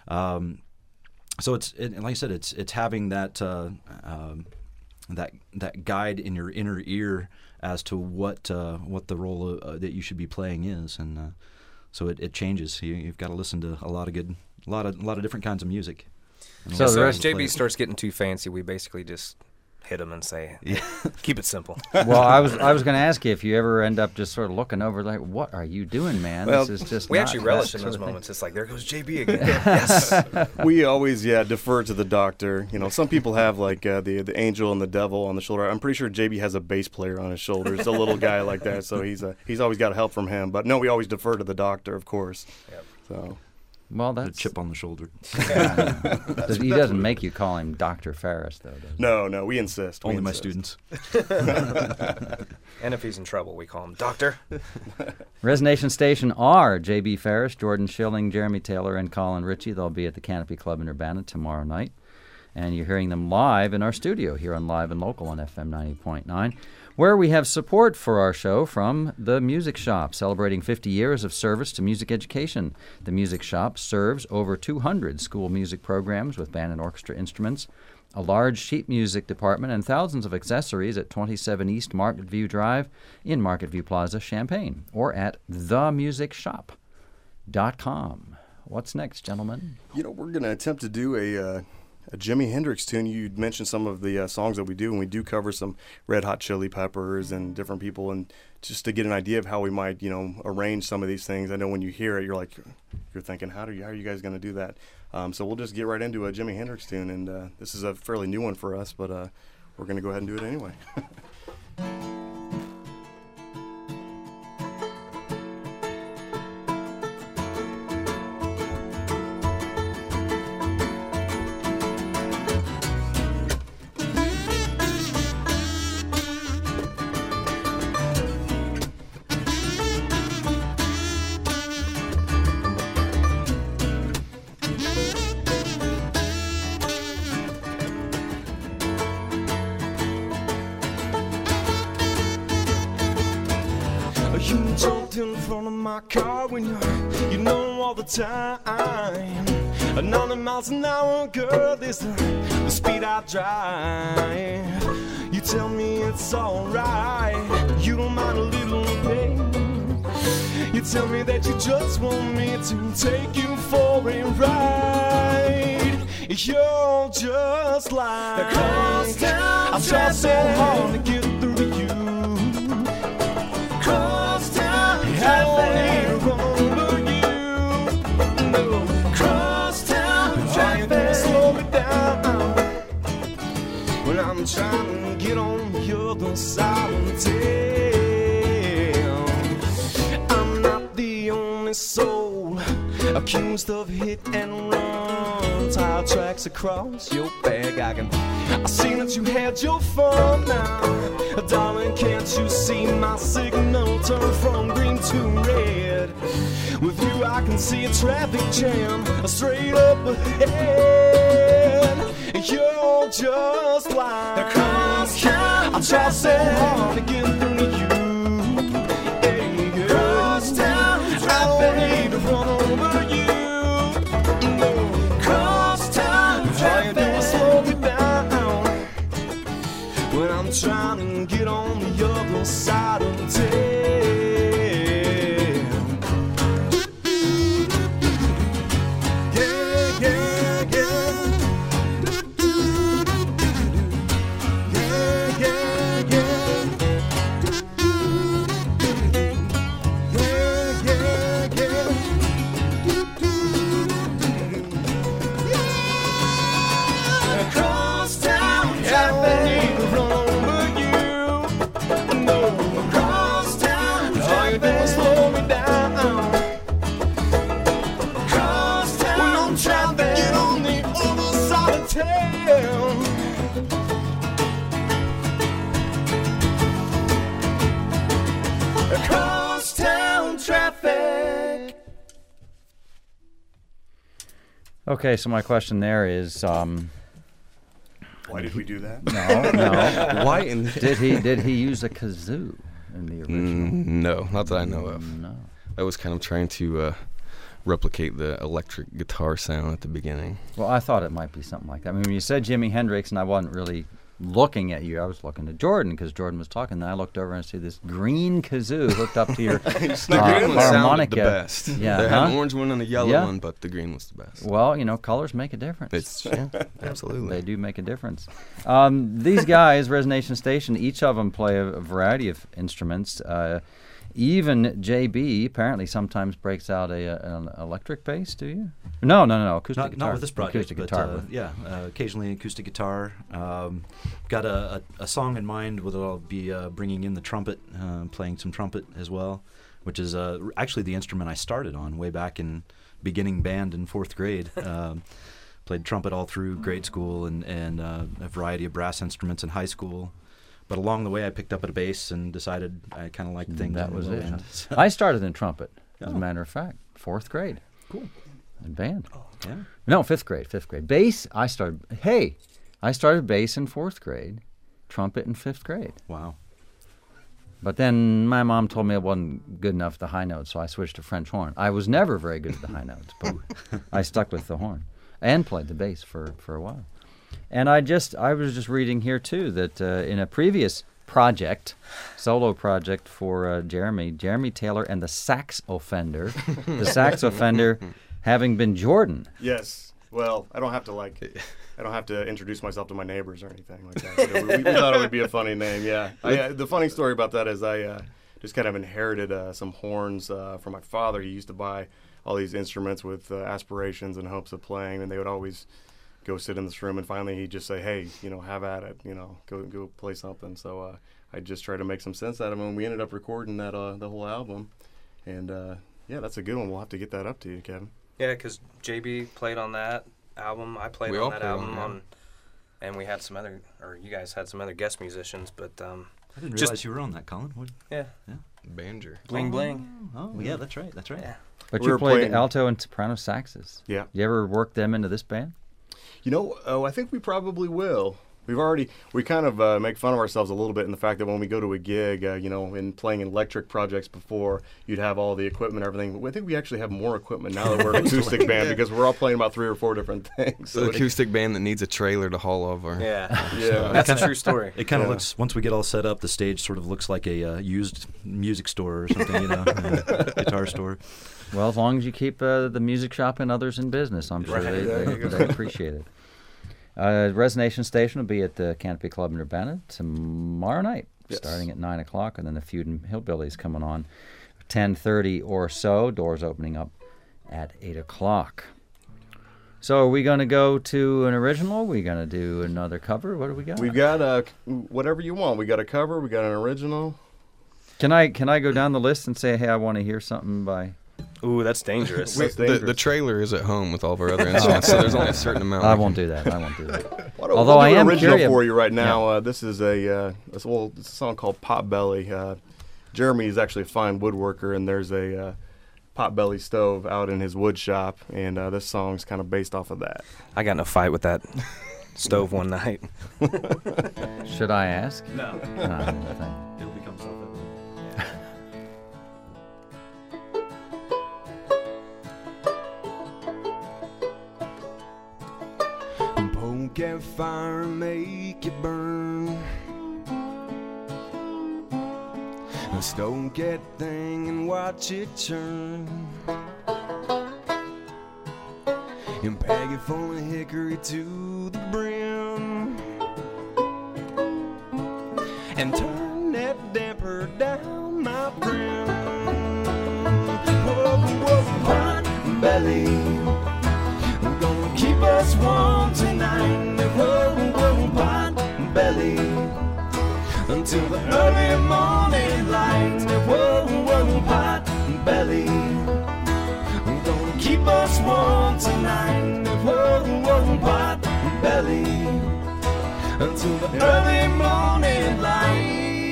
Um, so it's it, like I said, it's it's having that uh, um, that that guide in your inner ear as to what uh, what the role of, uh, that you should be playing is, and uh, so it, it changes. You, you've got to listen to a lot of good, a lot of a lot of different kinds of music. And So a lot the of rest- J B players. starts getting too fancy, we basically just hit him and say, Yeah. keep it simple. Well, I was I was going to ask you if you ever end up just sort of looking over like, what are you doing, man? Well, this is just We not actually that relish in sort those of thing." moments. It's like, there goes J B again. Yes. We always, yeah, defer to the doctor. You know, some people have like uh, the the angel and the devil on the shoulder. I'm pretty sure J B has a bass player on his shoulder. It's a little guy like that, so he's uh, he's always got help from him. But no, we always defer to the doctor, of course. Yep. So Well, A that's chip on the shoulder. Does, he doesn't make you call him Doctor Ferris, though, does he? No, no, we insist. We Only my insist. students. And if he's in trouble, we call him Doctor. Resonation Station are J B Ferris, Jordan Schilling, Jeremy Taylor, and Colin Ritchie. They'll be at the Canopy Club in Urbana tomorrow night. And you're hearing them live in our studio here on Live and Local on F M ninety point nine, where we have support for our show from The Music Shop, celebrating fifty years of service to music education. The Music Shop serves over two hundred school music programs with band and orchestra instruments, a large sheet music department, and thousands of accessories at twenty-seven East Market View Drive in Market View Plaza, Champaign, or at the music shop dot com. What's next, gentlemen? You know, we're going to attempt to do a, uh, a Jimi Hendrix tune. You mentioned some of the uh, songs that we do, and we do cover some Red Hot Chili Peppers and different people, and just to get an idea of how we might, you know, arrange some of these things. I know when you hear it, you're like, you're thinking, how do you, how are you guys going to do that? Um, so we'll just get right into a Jimi Hendrix tune, and uh, this is a fairly new one for us, but uh, we're going to go ahead and do it anyway. You jumped in front of my car when you, you know all the time. A ninety miles an hour, girl, is the, the speed I drive. You tell me it's alright, you don't mind a little pain. You tell me that you just want me to take you for a ride. You're just like I try so hard to get through to you. I don't need to run over you. No, cross town traffic, slow me down when I'm trying to get on the other side of town. I'm not the only soul accused of hit and run. Tire tracks across your bag. I can. I seen that you had your fun now, darling. Can't you see my signal turn from green to red? With you, I can see a traffic jam straight up ahead. You're just like a cross town. I try so hard to get through to you. Hey, cross town. I don't need to run over you. No, cross town. Try to slow me down when I'm trying to get on the other side of town. Yeah, yeah, yeah. Yeah, yeah, yeah. Yeah, yeah, yeah. Yeah. Across town, traffic. Across town traffic. Okay, so my question there is, um, Why did we do that? no, no. Why in Did he did he use a kazoo in the original? Mm, no, not that I know of. No. I was kind of trying to uh, replicate the electric guitar sound at the beginning. Well, I thought it might be something like that. I mean, when you said Jimi Hendrix, and I wasn't really looking at you, I was looking to Jordan because Jordan was talking. Then I looked over and I see this green kazoo hooked up to your The uh, green one sounded harmonica. the best. Yeah, They huh? had an orange one and a yellow Yeah. one, but the green was the best. Well, you know, colors make a difference. It's yeah, absolutely. They do make a difference. Um, these guys, Resonation Station, each of them play a, a variety of instruments. Uh, even J B apparently sometimes breaks out a, a an electric bass. Do you? No, no, no, no. Acoustic Not, guitar. not with this project, Acoustic but guitar. uh, yeah, uh, occasionally acoustic guitar. Um, got a, a, a song in mind where I'll be uh, bringing in the trumpet, uh, playing some trumpet as well, which is uh, actually the instrument I started on way back in beginning band in fourth grade. Um, played trumpet all through grade school and, and uh, a variety of brass instruments in high school. But along the way, I picked up a bass and decided I kind of liked things. That on the was low it. end. huh? I started in trumpet, as Oh. a matter of fact, fourth grade. Cool. In band. Yeah. No, fifth grade, fifth grade. Bass, I started, hey, I started bass in fourth grade, trumpet in fifth grade. Wow. But then my mom told me I wasn't good enough at the high notes, so I switched to French horn. I was never very good at the high notes, but I stuck with the horn and played the bass for, for a while. And I just, I was just reading here too that uh, in a previous project, solo project for uh, Jeremy, Jeremy Taylor and the Sax Offender, the Sax Offender having been Jordan. Yes. Well, I don't have to like, I don't have to introduce myself to my neighbors or anything like that. So we, we thought it would be a funny name. Yeah. I, uh, the funny story about that is I uh, just kind of inherited uh, some horns uh, from my father. He used to buy all these instruments with uh, aspirations and hopes of playing, and they would always go sit in this room. And finally, he'd just say, "Hey, you know, have at it. You know, go go play something." So uh, I just tried to make some sense out of it, and we ended up recording that uh, the whole album. And uh, yeah, that's a good one. We'll have to get that up to you, Kevin. Yeah, because J B played on that album. I played We on all that played on album, that. on, and we had some other, or you guys had some other guest musicians. But um, I didn't Just- realize you were on that, Colin. What? yeah, Banger. bling bling. Oh, yeah, that's right. That's right. Yeah. But We you were played playing- alto and soprano saxes. Yeah. You ever work them into this band? You know, oh, I think we probably will. We've already, we kind of uh, make fun of ourselves a little bit in the fact that when we go to a gig, uh, you know, in playing electric projects before, you'd have all the equipment and everything. But I think we actually have more equipment now that we're an acoustic band because we're all playing about three or four different things. So So the it- acoustic band that needs a trailer to haul over. Yeah, yeah. that's a true story. It kind of Yeah. looks, once we get all set up, the stage sort of looks like a uh, used music store or something, you know, uh, guitar store. Well, as long as you keep uh, the music shop and others in business, I'm sure Right. they, There they, you go. they appreciate it. Uh, Resonation Station will be at the Canopy Club in Urbana tomorrow night, Yes. starting at nine o'clock, and then the Feud and Hillbillies coming on ten thirty or so. Doors opening up at eight o'clock. So are we going to go to an original? Are we going to do another cover? What do we got? We've got uh, whatever you want. We got a cover. We got an original. Can I can I go down the list and say, hey, I want to hear something by... Ooh, that's dangerous. That's The, dangerous. the trailer is at home with all of our other instruments, so there's only a certain amount. I we won't can- do that. I won't do that. Why don't- Although we'll I do an am original curious- for you right now. Uh, this is a uh, this, well, it's a song called Potbelly. Uh, Jeremy is actually a fine woodworker, and there's a uh, Potbelly stove out in his wood shop, and uh, this song's kind of based off of that. I got in a fight with that stove one night. Should I ask? No. No, I don't think. It'll become self-evident. Poke at fire and make it burn. Stoke that thing and watch it churn. And pack it full of hickory to the brim. And turn that damper down my brim. Whoa, whoa, hot belly. Gonna keep us warm tonight. Whoa, whoa, pot belly. Until the early morning light. Whoa, whoa, pot belly. Gonna keep us warm tonight. Whoa, whoa, pot belly. Until the early morning light.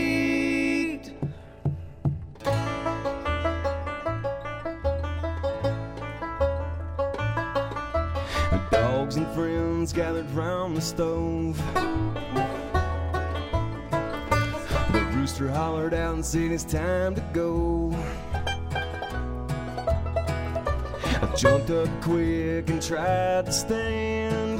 Dogs and friends gathered round the stove. The rooster hollered out and said it's time to go. I jumped up quick and tried to stand.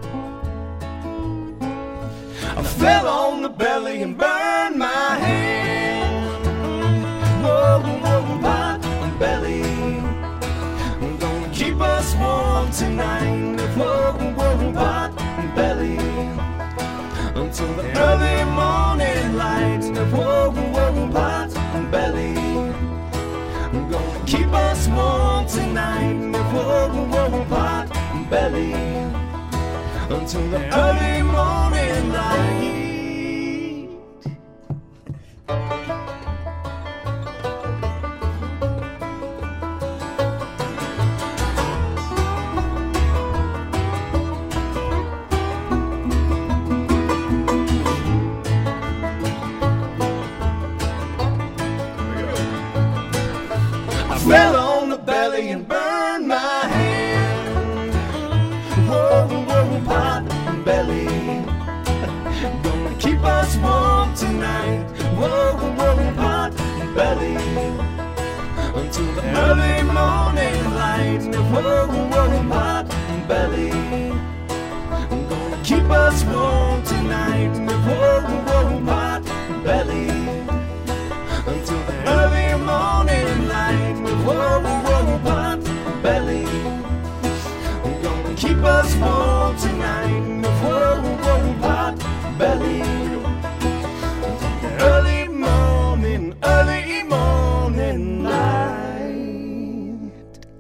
I fell on the belly and burned my hand. Whoa, whoa, pot belly. Gonna keep us warm tonight. Whoa, whoa, pot belly. Until the early morning light. Whoa, whoa, pot belly. Gonna keep us warm tonight. Whoa, whoa, pot belly. Until the early morning light. keep us warm tonight. Whoa, whoa, pot belly. Early morning, early morning light.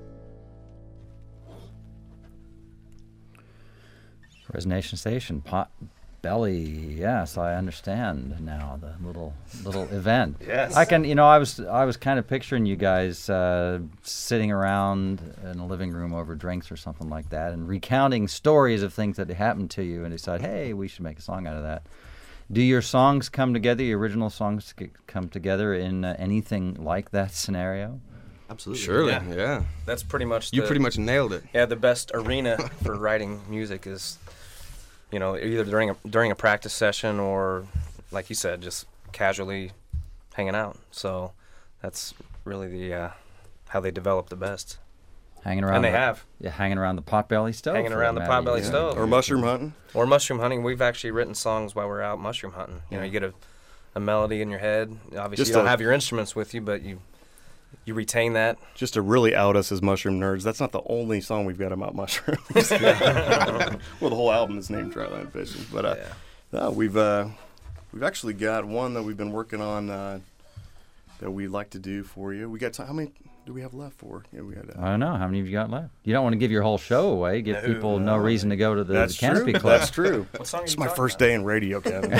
Resonation Station, Pot Belly. Yes, I understand now the little little event. Yes. I can. You know, I was I was kind of picturing you guys uh, sitting around in a living room over drinks or something like that, and recounting stories of things that happened to you, and decide, hey, we should make a song out of that. Do your songs come together? Your original songs c- come together in uh, anything like that scenario? Absolutely. Surely, Yeah. yeah. That's pretty much You the, pretty much nailed it. yeah, the best arena for writing music is, you know, either during a, during a practice session or, like you said, just casually hanging out. So that's really the uh, how they develop the best. Hanging around. And they the, have. Yeah, hanging around the potbelly stove. Hanging for around that the matter. potbelly Yeah. stove. Or mushroom hunting. Or mushroom hunting. We've actually written songs while we're out mushroom hunting. You know, you get a, a melody in your head. Obviously, Just you don't a- have your instruments with you, but you you retain that. Just to really out us as mushroom nerds, that's not the only song we've got about mushrooms. Well, the whole album is named Dryland Fishing. But uh, Yeah. no, we've uh, we've actually got one that we've been working on uh, that we'd like to do for you. We got t- how many do we have left for? Yeah, we had. Uh, I don't know. How many have you got left? You don't want to give your whole show away. Give No, people no no. reason to go to the, that's the Canopy true. Club. That's true. What song are It's you my talking first about? day in radio, Kevin.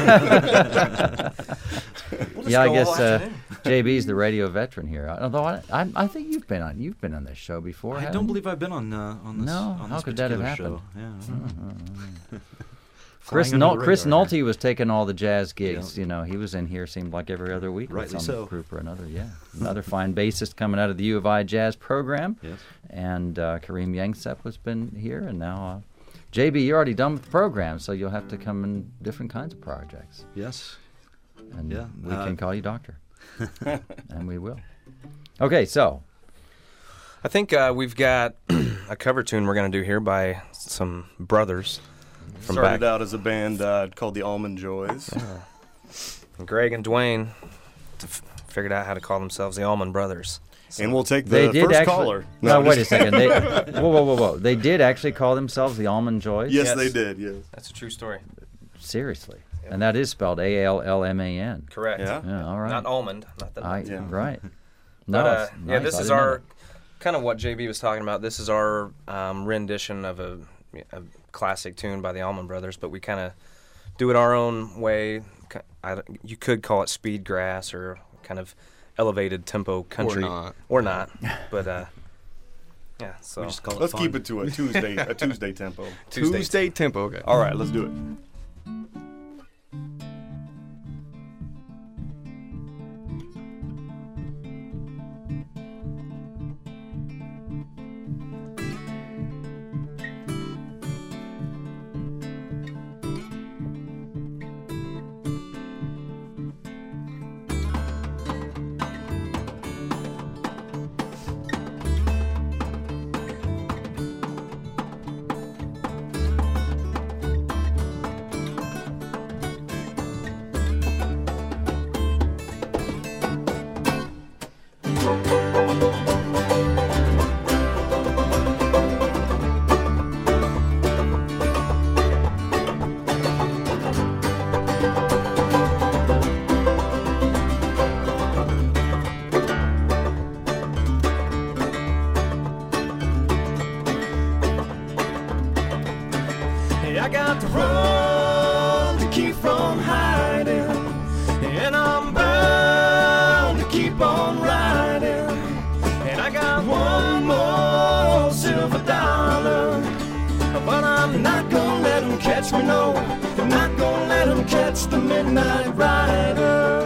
We'll just Yeah, I go guess all uh, afternoon. J B's the radio veteran here. Although I, I, I think you've been on you've been on this show before. I haven't don't you? believe I've been on uh, on this. No? on How this could that have particular happened? show. Yeah. I don't know. Chris Flying under Nol- the Chris radar. Nolte was taking all the jazz gigs. Yeah. You know, he was in here seemed like every other week with Rightly some so. group or another. Yeah, another fine bassist coming out of the U of I jazz program. Yes. And uh, Kareem Yangsep has been here, and now uh, J B, you're already done with the program, so you'll have to come in different kinds of projects, Yes. and Yeah, we uh, can call you doctor, and we will. Okay, so I think uh, we've got a cover tune we're going to do here by some brothers from Started back. out as a band uh, called the Almond Joys. Greg and Dwayne f- figured out how to call themselves the Allman Brothers. So And we'll take the they did first actually. caller. No, wait a just- second. They, whoa, whoa, whoa, whoa! They did actually call themselves the Almond Joys. Yes, Yes. they did. Yes. that's a true story. Seriously, and that is spelled A L L M A N. Correct. Yeah. Yeah, all right. Not almond. Not the. I, Yeah. Right. No, But, uh, it's yeah, nice. this I is didn't know our that. kind of what J B was talking about. This is our um, rendition of a, a classic tune by the Allman Brothers, but we kind of do it our own way. Ki- I don't- you could call it speed grass or kind of elevated tempo country, not. or not. But uh, yeah, so We just call it Let's fun. keep it to a Tuesday, a Tuesday tempo. Tuesday. Tuesday tempo. Okay. All right, let's do it. Hey, I got to run to keep from hiding, and I'm bound to keep on riding. And I got one more silver dollar, but I'm not gonna let 'em catch me, no. I'm not gonna let 'em catch the midnight rider.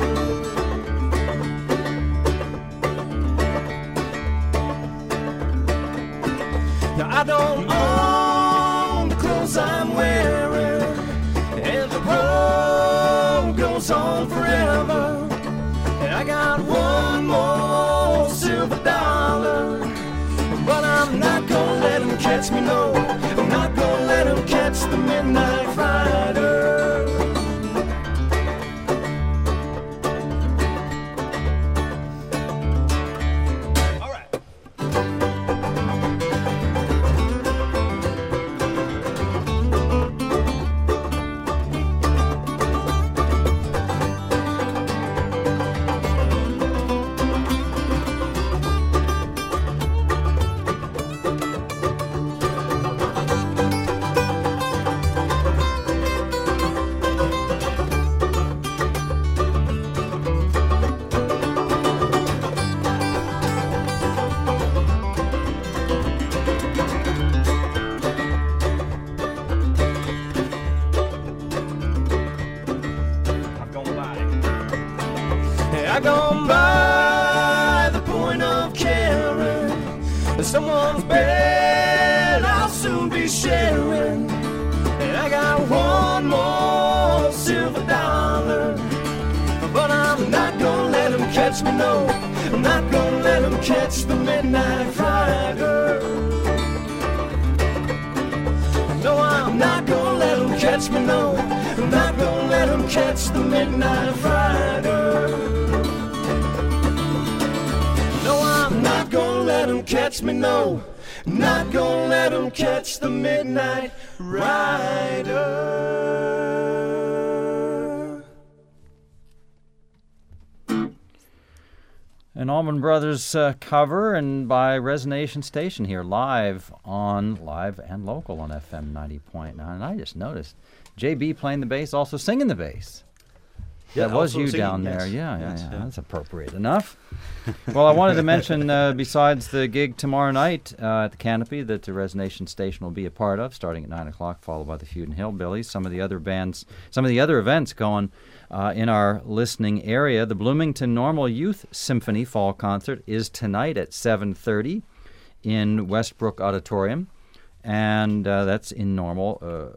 Now I don't own the clothes I'm wearing, and the road goes on forever. And I got one more silver dollar, but I'm not gonna let 'em catch me, no. I'm not gonna let 'em catch the midnight rider. All right. I gone by the point of caring. Someone's bed I'll soon be sharing. And I got one more silver dollar, but I'm not gonna let them catch me, no. I'm not gonna let them catch the midnight rider. No, I'm not gonna let them catch me, no. I'm not gonna let them catch the midnight rider. No, I'm not gonna let them catch me, no. Not gonna let them catch the midnight rider. An Allman Brothers uh, cover and by Resonation Station here live on Live and Local on F M ninety point nine. And I just noticed J B playing the bass, also singing the bass. Yeah, that was also you singing, down yes. there. Yeah, yeah, Yes, yeah. yeah. That's appropriate enough. Well, I wanted to mention, uh, besides the gig tomorrow night uh, at the Canopy that the Resonation Station will be a part of, starting at nine o'clock, followed by the Feud and Hillbillies, some of the other bands, some of the other events going uh, in our listening area. The Bloomington Normal Youth Symphony Fall Concert is tonight at seven thirty in Westbrook Auditorium, and uh, that's in Normal. Uh,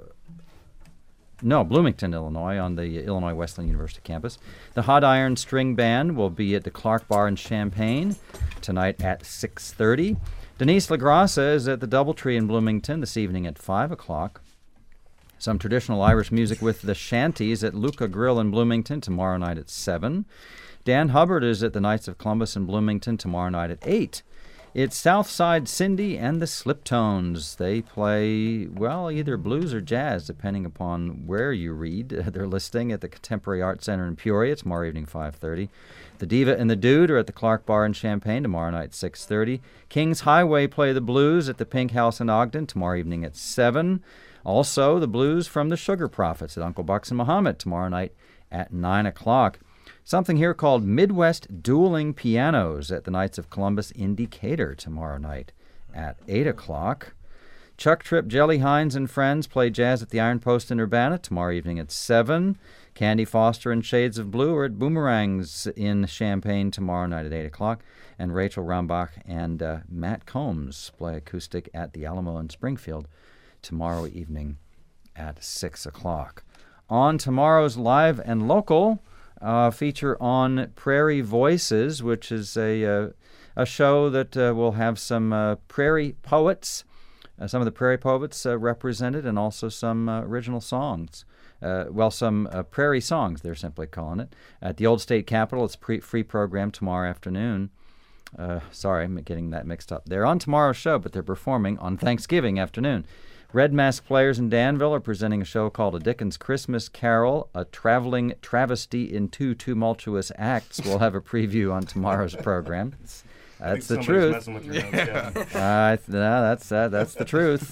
No, Bloomington, Illinois, on the Illinois Wesleyan University campus. The Hot Iron String Band will be at the Clark Bar in Champaign tonight at six thirty. Denise LaGrassa is at the Doubletree in Bloomington this evening at five o'clock. Some traditional Irish music with the Shanties at Luca Grill in Bloomington tomorrow night at seven. Dan Hubbard is at the Knights of Columbus in Bloomington tomorrow night at eight. It's Southside Cindy and the Sliptones. They play, well, either blues or jazz, depending upon where you read. They're listing at the Contemporary Arts Center in Peoria tomorrow evening, five thirty. The Diva and the Dude are at the Clark Bar in Champaign tomorrow night, six thirty. Kings Highway play the blues at the Pink House in Ogden tomorrow evening at seven. Also, the blues from the Sugar Prophets at Uncle Bucks and Muhammad tomorrow night at nine o'clock. Something here called Midwest Dueling Pianos at the Knights of Columbus in Decatur tomorrow night at eight o'clock. Chuck Tripp, Jelly Hines, and Friends play jazz at the Iron Post in Urbana tomorrow evening at seven. Candy Foster and Shades of Blue are at Boomerangs in Champaign tomorrow night at eight o'clock. And Rachel Rambach and uh, Matt Combs play acoustic at the Alamo in Springfield tomorrow evening at six o'clock. On tomorrow's Live and Local, Uh, feature on Prairie Voices, which is a uh, a show that uh, will have some uh, prairie poets, uh, some of the prairie poets uh, represented, and also some uh, original songs. Uh, well, some uh, prairie songs, they're simply calling it. At the Old State Capitol, it's a pre- free program tomorrow afternoon. Uh, sorry, I'm getting that mixed up. They're on tomorrow's show, but they're performing on Thanksgiving afternoon. Red Mask Players in Danville are presenting a show called A Dickens Christmas Carol, a traveling travesty in two tumultuous acts. We'll have a preview on tomorrow's program. That's the truth. Messing with your notes, yeah. Uh, th- no, that's uh, that's the truth.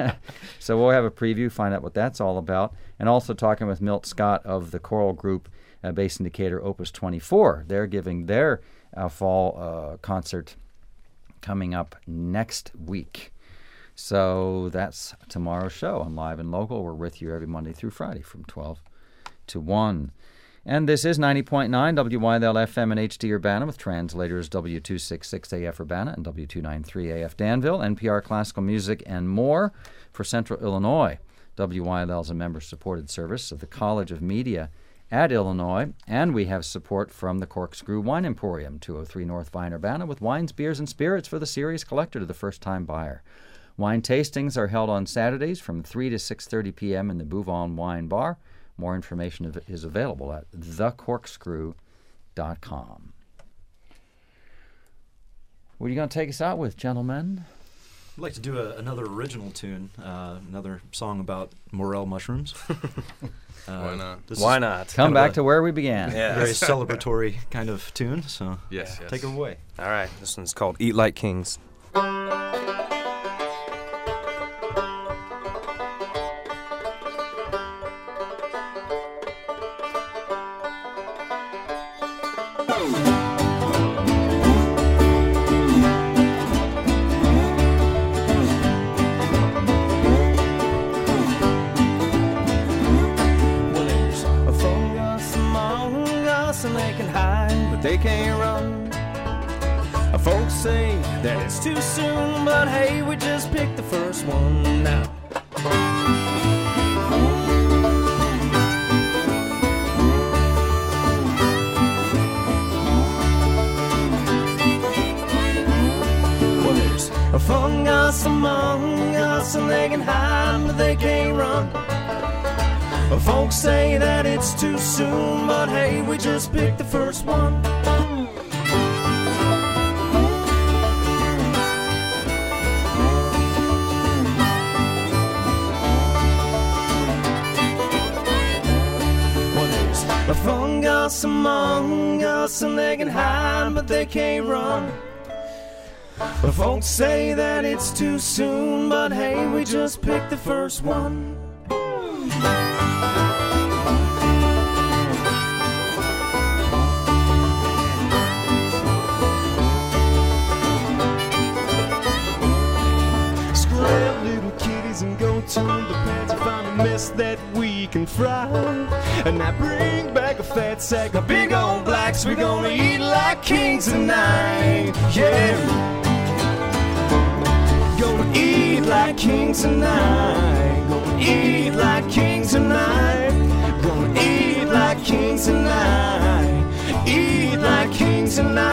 So we'll have a preview, find out what that's all about, and also talking with Milt Scott of the choral group uh, based in Decatur, Opus twenty-four. They're giving their uh, fall uh, concert coming up next week. So that's tomorrow's show on Live and Local. We're with you every Monday through Friday from twelve to one. And this is ninety point nine W Y L F M and H D Urbana with translators W two sixty-six A F Urbana and W two ninety-three A F Danville, N P R Classical Music, and more for Central Illinois. W Y L L is a member-supported service of the College of Media at Illinois, and we have support from the Corkscrew Wine Emporium, two oh three North Vine, Urbana, with wines, beers, and spirits for the serious collector to the first-time buyer. Wine tastings are held on Saturdays from three to six thirty p.m. in the Bouvon Wine Bar. More information is available at the corkscrew dot com. What are you going to take us out with, gentlemen? I'd like to do a, another original tune, uh, another song about morel mushrooms. uh, Why not? this Why is not? Come kind of back a to where we began. Yeah. very celebratory kind of tune, so Yes, yes. take it away. All right. This one's called Eat Like Kings. Well, there's a fungus among us and they can hide, but they too soon, but hey, we just picked the first one now. Well, there's a fungus among us, and they can hide, but they can't run. Folks say that it's too soon, but hey, we just picked the first one. Well, there's a fungus among us, and they can hide, but they can't run. But folks say that it's too soon, but hey, we just picked the first one. And go to the pants and find a mess that we can fry. And I bring back a fat sack of big old blacks. We're gonna eat like kings tonight. Yeah, gonna eat like kings tonight. Gonna eat like kings tonight. Gonna eat like kings tonight. Eat like kings tonight.